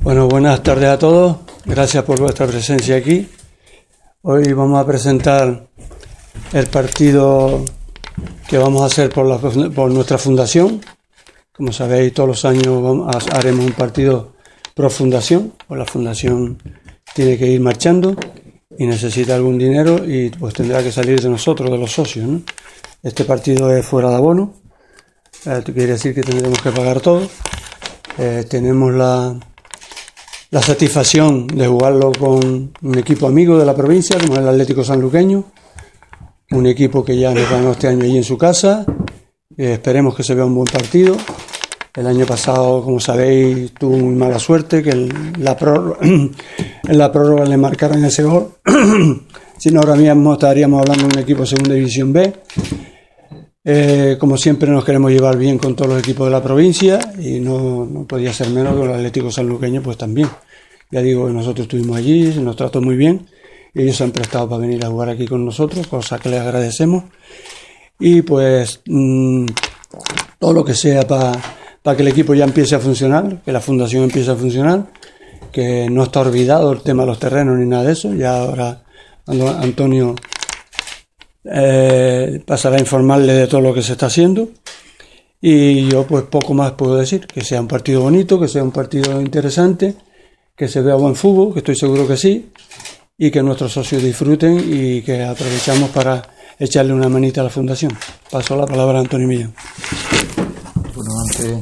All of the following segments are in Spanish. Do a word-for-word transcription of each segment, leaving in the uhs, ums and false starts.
Bueno, buenas tardes a todos. Gracias por vuestra presencia aquí. Hoy vamos a presentar el partido que vamos a hacer por, la, por nuestra fundación. Como sabéis, todos los años vamos a, haremos un partido pro fundación, pues la fundación tiene que ir marchando y necesita algún dinero y pues tendrá que salir de nosotros, de los socios, ¿no? Este partido es fuera de abono, eh, quiere decir que tendremos que pagar todo. Eh, tenemos la, la satisfacción de jugarlo con un equipo amigo de la provincia, como el Atlético Sanluqueño, un equipo que ya nos ganó este año allí en su casa. Eh, esperemos que se vea un buen partido. El año pasado, como sabéis, tuvo muy mala suerte, que en la prórroga, en la prórroga le marcaran ese gol. Si no, ahora mismo estaríamos hablando de un equipo de Segunda División B. Eh, como siempre, nos queremos llevar bien con todos los equipos de la provincia y no, no podía ser menos que el Atlético Sanluqueño, pues también. Ya digo, nosotros estuvimos allí, nos trató muy bien y ellos se han prestado para venir a jugar aquí con nosotros, cosa que les agradecemos. Y pues mmm, todo lo que sea para... para que el equipo ya empiece a funcionar, que la fundación empiece a funcionar, que no está olvidado el tema de los terrenos ni nada de eso. Ya ahora Antonio eh, pasará a informarle de todo lo que se está haciendo y yo pues poco más puedo decir, que sea un partido bonito, que sea un partido interesante, que se vea buen fútbol, que estoy seguro que sí, y que nuestros socios disfruten y que aprovechamos para echarle una manita a la fundación. Paso la palabra a Antonio Millán. Bueno, antes,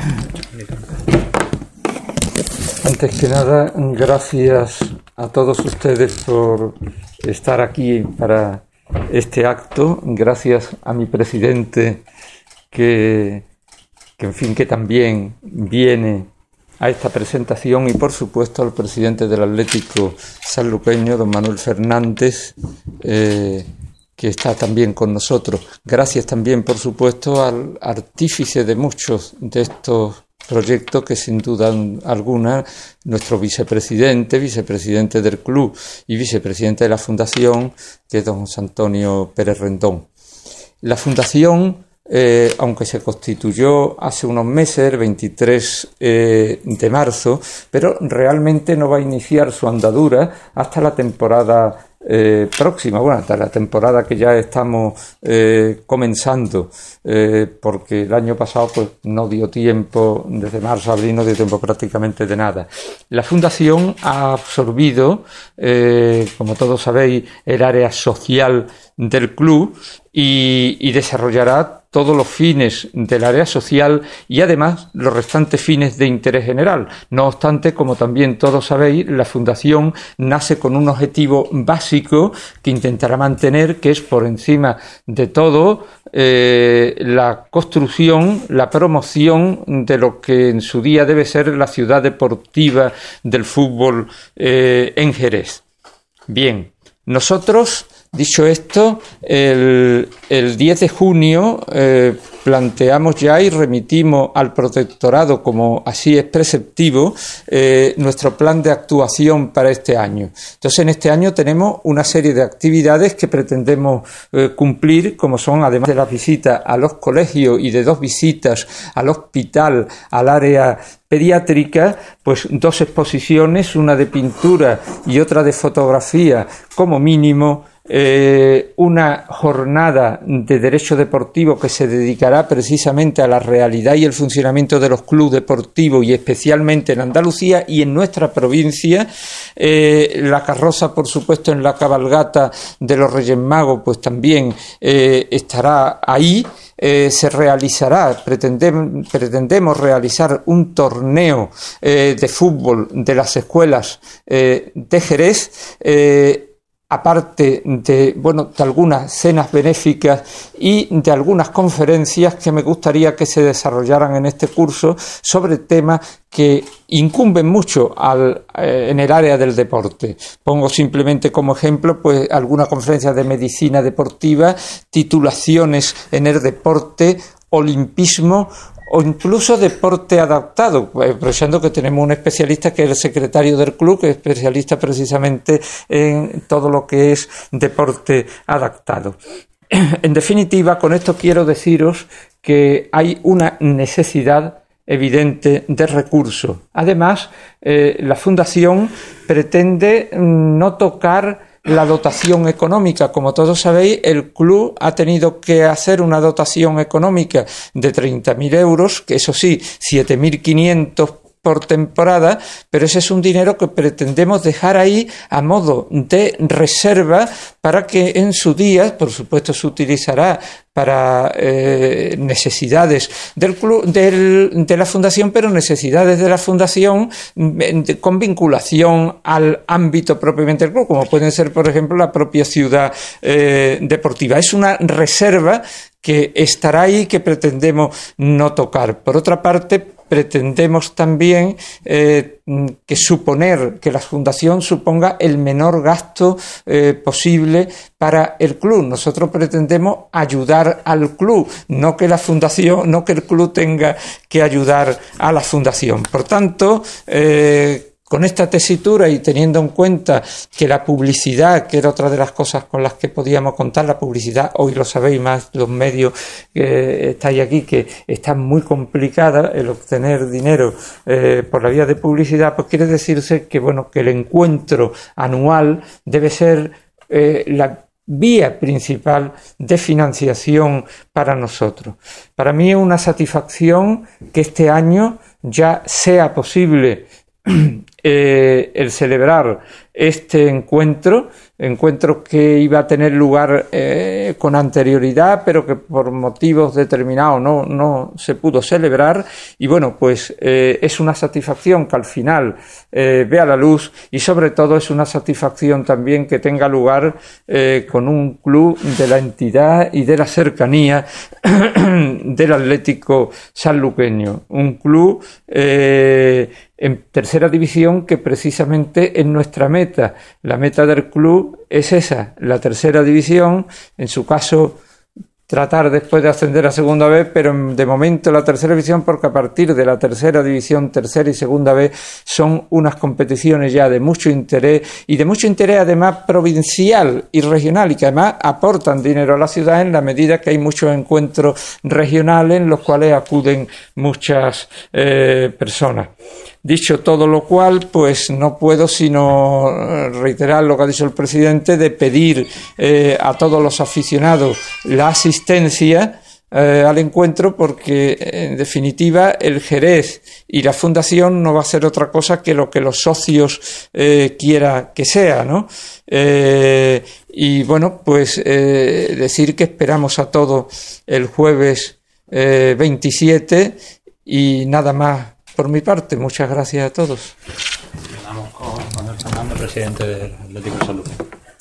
antes que nada, gracias a todos ustedes por estar aquí para este acto. Gracias a mi presidente que, que en fin, que también viene a esta presentación, y por supuesto al presidente del Atlético Sanluqueño, don Manuel Fernández, eh, que está también con nosotros. Gracias también, por supuesto, al artífice de muchos de estos proyectos, que sin duda alguna, nuestro vicepresidente, vicepresidente del club y vicepresidente de la fundación, que es don José Antonio Pérez Rendón. La fundación, eh, aunque se constituyó hace unos meses, el veintitrés eh, de marzo, pero realmente no va a iniciar su andadura hasta la temporada Eh, próxima, bueno, hasta la temporada que ya estamos eh, comenzando, eh, porque el año pasado pues no dio tiempo, desde marzo a abril no dio tiempo prácticamente de nada. La fundación ha absorbido, eh, como todos sabéis, el área social del club y, y desarrollará todos los fines del área social y además los restantes fines de interés general. No obstante, como también todos sabéis, la fundación nace con un objetivo básico que intentará mantener, que es por encima de todo eh, la construcción, la promoción de lo que en su día debe ser la ciudad deportiva del fútbol eh, en Jerez. Bien, nosotros, dicho esto, el, el diez de junio eh, planteamos ya y remitimos al protectorado, como así es preceptivo, eh, nuestro plan de actuación para este año. Entonces, en este año tenemos una serie de actividades que pretendemos eh, cumplir, como son, además de las visitas a los colegios y de dos visitas al hospital, al área pediátrica, pues dos exposiciones, una de pintura y otra de fotografía, como mínimo. Eh, una jornada de derecho deportivo que se dedicará precisamente a la realidad y el funcionamiento de los clubes deportivos y especialmente en Andalucía y en nuestra provincia. Eh, la carroza, por supuesto, en la cabalgata de los Reyes Magos, pues también eh, estará ahí. Eh, se realizará, pretendem, pretendemos realizar un torneo eh, de fútbol de las escuelas eh, de Jerez, eh, aparte de, bueno, de algunas cenas benéficas y de algunas conferencias que me gustaría que se desarrollaran en este curso sobre temas que incumben mucho al, eh, en el área del deporte. Pongo simplemente como ejemplo pues alguna conferencia de medicina deportiva, titulaciones en el deporte, olimpismo o incluso deporte adaptado, aprovechando que tenemos un especialista que es el secretario del club, que es especialista precisamente en todo lo que es deporte adaptado. En definitiva, con esto quiero deciros que hay una necesidad evidente de recursos. Además, eh, la Fundación pretende no tocar la dotación económica. Como todos sabéis, el club ha tenido que hacer una dotación económica de treinta mil euros, que eso sí, siete mil quinientos por temporada, pero ese es un dinero que pretendemos dejar ahí a modo de reserva para que en su día, por supuesto, se utilizará para eh, necesidades del club, del, de la fundación, pero necesidades de la fundación de, con vinculación al ámbito propiamente del club, como pueden ser, por ejemplo, la propia ciudad eh, deportiva. Es una reserva que estará ahí, que pretendemos no tocar. Por otra parte, pretendemos también eh, que suponer que la fundación suponga el menor gasto eh, posible para el club. Nosotros pretendemos ayudar al club, no que la fundación, no que el club tenga que ayudar a la fundación. Por tanto, eh, con esta tesitura y teniendo en cuenta que la publicidad, que era otra de las cosas con las que podíamos contar, la publicidad, hoy lo sabéis más los medios que estáis aquí, que está muy complicada el obtener dinero eh, por la vía de publicidad, pues quiere decirse que, bueno, que el encuentro anual debe ser eh, la vía principal de financiación para nosotros. Para mí es una satisfacción que este año ya sea posible Eh, el celebrar este encuentro, encuentro que iba a tener lugar eh, con anterioridad, pero que por motivos determinados no, no se pudo celebrar, y bueno, pues eh, es una satisfacción que al final eh, vea la luz, y sobre todo es una satisfacción también que tenga lugar eh, con un club de la entidad y de la cercanía del Atlético Sanluqueño, un club eh, en tercera división que precisamente es nuestra meta. La meta del club es esa, la tercera división, en su caso tratar después de ascender a segunda vez, pero de momento la tercera división, porque a partir de la tercera división, tercera y segunda vez, son unas competiciones ya de mucho interés, y de mucho interés además provincial y regional, y que además aportan dinero a la ciudad en la medida que hay muchos encuentros regionales en los cuales acuden muchas eh, personas. Dicho todo lo cual, pues no puedo sino reiterar lo que ha dicho el presidente, de pedir eh, a todos los aficionados la asistencia eh, al encuentro, porque en definitiva el Jerez y la Fundación no va a ser otra cosa que lo que los socios eh, quiera que sea, ¿no? Eh, y bueno, pues eh, decir que esperamos a todos el jueves eh, veintisiete, y nada más por mi parte. Muchas gracias a todos. Continuamos con Manuel Fernández, presidente del Atlético de Sanluqueño.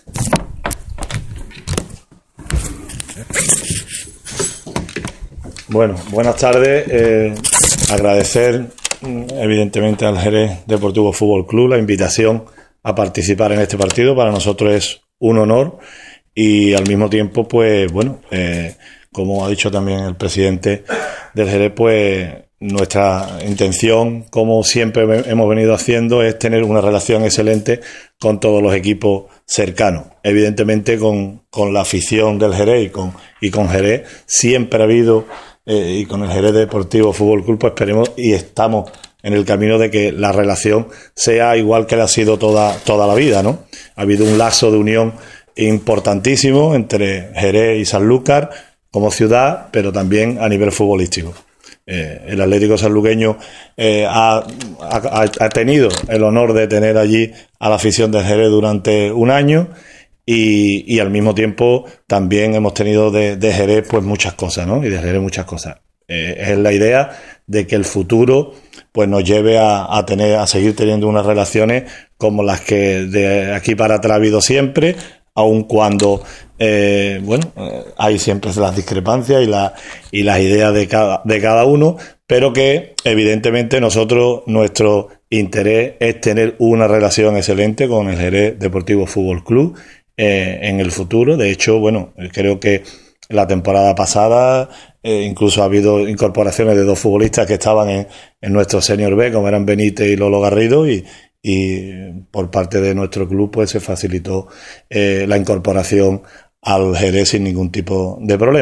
Bueno, buenas tardes. Eh, agradecer evidentemente al Jerez Deportivo Fútbol Club la invitación a participar en este partido. Para nosotros es un honor, y al mismo tiempo, pues bueno, eh, como ha dicho también el presidente del Jerez, pues nuestra intención, como siempre hemos venido haciendo, es tener una relación excelente con todos los equipos cercanos. Evidentemente con, con la afición del Jerez y con, y con Jerez siempre ha habido, eh, y con el Jerez Deportivo Fútbol Club, pues esperemos y estamos en el camino de que la relación sea igual que la ha sido toda, toda la vida, ¿no? Ha habido un lazo de unión importantísimo entre Jerez y Sanlúcar como ciudad, pero también a nivel futbolístico. Eh, el Atlético Sanluqueño eh, ha, ha, ha tenido el honor de tener allí a la afición del Jerez durante un año, y, y al mismo tiempo también hemos tenido de, de Jerez pues muchas cosas, ¿no? Y de Jerez muchas cosas. Eh, es la idea de que el futuro pues nos lleve a, a tener, a seguir teniendo unas relaciones como las que de aquí para atrás ha habido siempre, aun cuando eh, bueno, eh, hay siempre las discrepancias y, la, y las ideas de cada, de cada uno, pero que evidentemente nosotros, nuestro interés es tener una relación excelente con el Jerez Deportivo Fútbol Club eh, en el futuro. De hecho, bueno, creo que la temporada pasada eh, incluso ha habido incorporaciones de dos futbolistas que estaban en, en nuestro Senior B, como eran Benítez y Lolo Garrido, y y por parte de nuestro club pues se facilitó eh, la incorporación al Jerez sin ningún tipo de problema.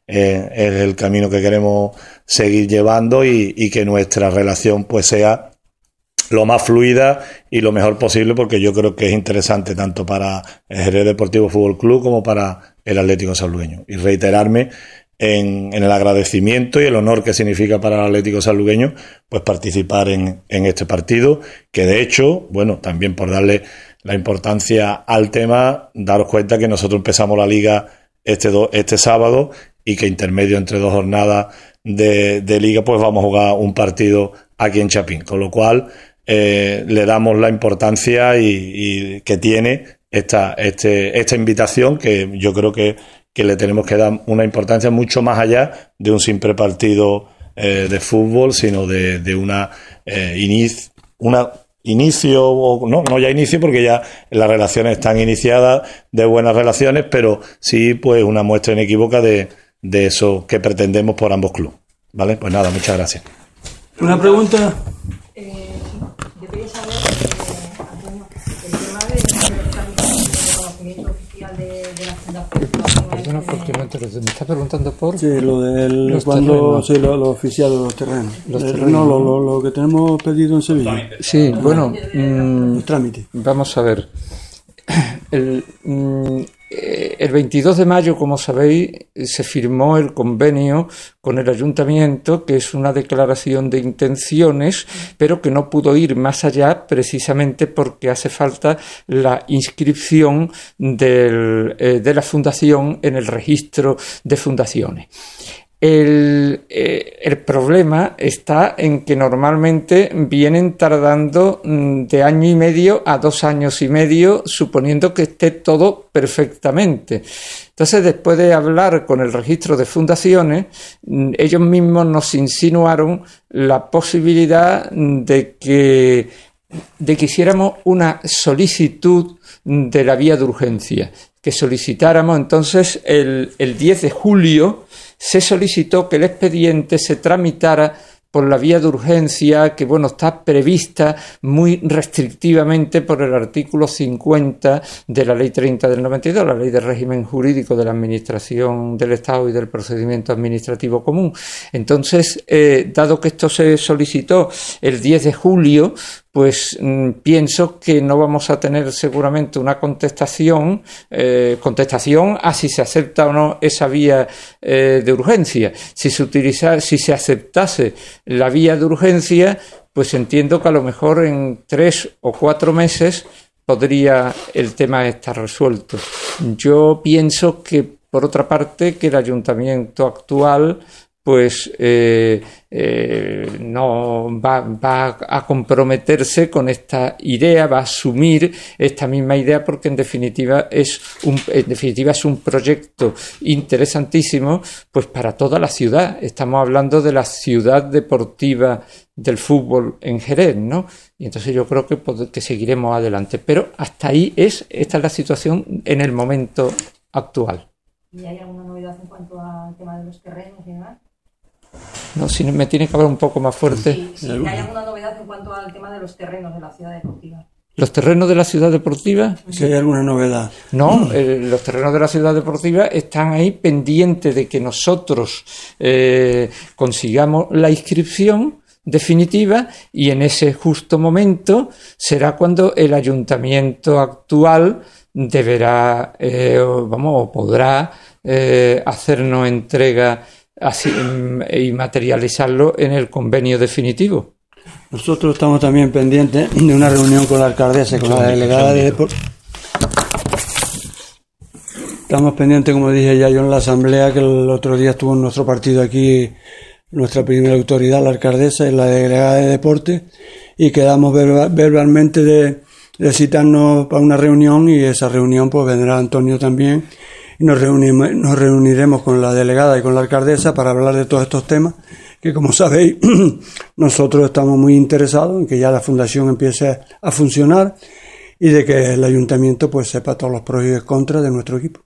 eh, es el camino que queremos seguir llevando y, y que nuestra relación pues sea lo más fluida y lo mejor posible, porque yo creo que es interesante tanto para el Jerez Deportivo Fútbol Club como para el Atlético Sanluqueño. Y reiterarme en, en el agradecimiento y el honor que significa para el Atlético Sanluqueño pues participar en, en este partido, que de hecho, bueno, también por darle la importancia al tema, daros cuenta que nosotros empezamos la liga este, do, este sábado y que intermedio entre dos jornadas de, de liga pues vamos a jugar un partido aquí en Chapín, con lo cual eh, le damos la importancia y, y que tiene esta, este, esta invitación, que yo creo que, que le tenemos que dar una importancia mucho más allá de un simple partido eh, de fútbol, sino de, de una, eh, inicio, una inicio, o no, no ya inicio porque ya las relaciones están iniciadas, de buenas relaciones, pero sí pues una muestra inequívoca de, de eso que pretendemos por ambos clubes. ¿Vale? Pues nada, muchas gracias. ¿Una pregunta? Eh, yo quería saber, eh, Antonio, el tema de, de los trámites de reconocimiento oficial de, de la fundación. Perdona, porque no te lo- me está preguntando por... Sí, lo del Los cuando terrenos. sí, lo, lo oficial de los terrenos. Los El- terrenos. No, lo, lo, lo que tenemos pedido en Sevilla. Sí, bueno, mm, Los trámites. vamos a ver. El, mm, eh, el veintidós de mayo, como sabéis, se firmó el convenio con el ayuntamiento, que es una declaración de intenciones, pero que no pudo ir más allá precisamente porque hace falta la inscripción del, eh, de la fundación en el registro de fundaciones. El, eh, el problema está en que normalmente vienen tardando mm, de año y medio a dos años y medio, suponiendo que esté todo perfectamente. Entonces, después de hablar con el registro de fundaciones, mm, ellos mismos nos insinuaron la posibilidad de que, de que hiciéramos una solicitud de la vía de urgencia, que solicitáramos entonces el, el diez de julio. Se solicitó que el expediente se tramitara por la vía de urgencia, que bueno, está prevista muy restrictivamente por el artículo cincuenta de la Ley treinta del noventa y dos, la Ley de Régimen Jurídico de la Administración del Estado y del Procedimiento Administrativo Común. Entonces, eh, dado que esto se solicitó el diez de julio, pues mmm, pienso que no vamos a tener seguramente una contestación, eh, contestación a si se acepta o no esa vía eh, de urgencia. Si se utiliza, si se aceptase la vía de urgencia, pues entiendo que a lo mejor en tres o cuatro meses podría el tema estar resuelto. Yo pienso que, por otra parte, que el ayuntamiento actual pues eh, eh, no va, va a comprometerse con esta idea, va a asumir esta misma idea, porque en definitiva es un, en definitiva es un proyecto interesantísimo pues para toda la ciudad. Estamos hablando de la ciudad deportiva del fútbol en Jerez, ¿no? Y entonces yo creo que, que seguiremos adelante. Pero hasta ahí es, esta es la situación en el momento actual. ¿Y hay alguna novedad en cuanto al tema de los terrenos y demás? No, si me tiene que hablar un poco más fuerte. Sí, sí, ¿hay alguna novedad en cuanto al tema de los terrenos de la ciudad deportiva? ¿Los terrenos de la ciudad deportiva? Si hay alguna novedad. No, eh, los terrenos de la ciudad deportiva están ahí pendientes de que nosotros eh, consigamos la inscripción definitiva, y en ese justo momento será cuando el ayuntamiento actual deberá, eh, vamos, o podrá eh, hacernos entrega así, y materializarlo en el convenio definitivo. Nosotros estamos también pendientes de una reunión con la alcaldesa y con la delegada de deporte. Estamos pendientes, como dije ya yo en la asamblea, que el otro día estuvo en nuestro partido aquí nuestra primera autoridad, la alcaldesa y la delegada de deporte, y quedamos verba, verbalmente de, de citarnos para una reunión, y esa reunión pues vendrá Antonio también, y nos, reunimos, nos reuniremos con la delegada y con la alcaldesa para hablar de todos estos temas, que como sabéis nosotros estamos muy interesados en que ya la fundación empiece a funcionar y de que el ayuntamiento pues sepa todos los pros y contras de nuestro equipo.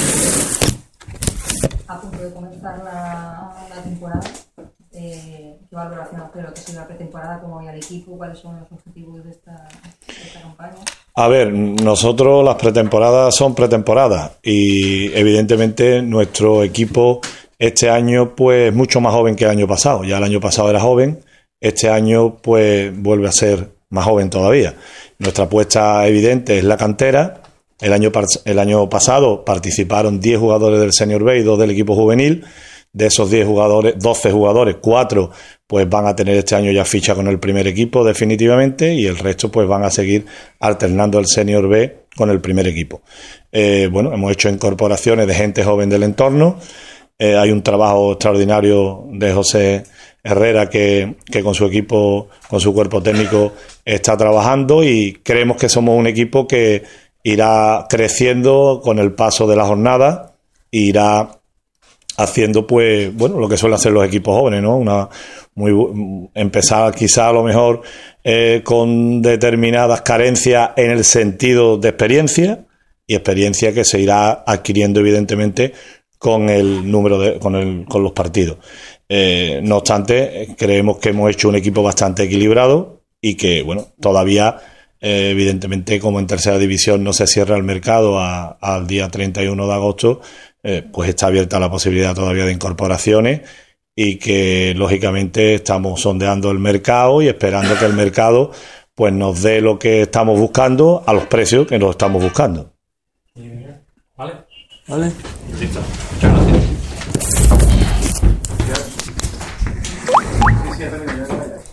A punto de comenzar la, la temporada, eh, ¿qué valoración hace lo que ha sido la pretemporada, cómo va el equipo, cuáles son los objetivos de esta, de esta campaña? A ver, nosotros las pretemporadas son pretemporadas y evidentemente nuestro equipo este año pues mucho más joven que el año pasado. Ya el año pasado era joven, este año pues vuelve a ser más joven todavía. Nuestra apuesta evidente es la cantera. El año, el año pasado participaron diez jugadores del Senior B y dos del equipo juvenil. De esos diez jugadores, doce jugadores, cuatro pues van a tener este año ya ficha con el primer equipo definitivamente y el resto pues van a seguir alternando el Senior B con el primer equipo. Eh, bueno, hemos hecho incorporaciones de gente joven del entorno. Eh, hay un trabajo extraordinario de José Herrera que, que con su equipo, con su cuerpo técnico está trabajando y creemos que somos un equipo que irá creciendo con el paso de la jornada e irá haciendo pues bueno lo que suelen hacer los equipos jóvenes, ¿no? Una muy empezar quizá a lo mejor eh, con determinadas carencias en el sentido de experiencia y experiencia que se irá adquiriendo evidentemente con el número de con el con los partidos. Eh, no obstante, creemos que hemos hecho un equipo bastante equilibrado y que bueno todavía eh, evidentemente como en tercera división no se cierra el mercado a, al día treinta y uno de agosto. Eh, pues está abierta la posibilidad todavía de incorporaciones y que lógicamente estamos sondeando el mercado y esperando que el mercado pues nos dé lo que estamos buscando a los precios que nos estamos buscando. Vale. ¿Vale? Listo. Muchas gracias.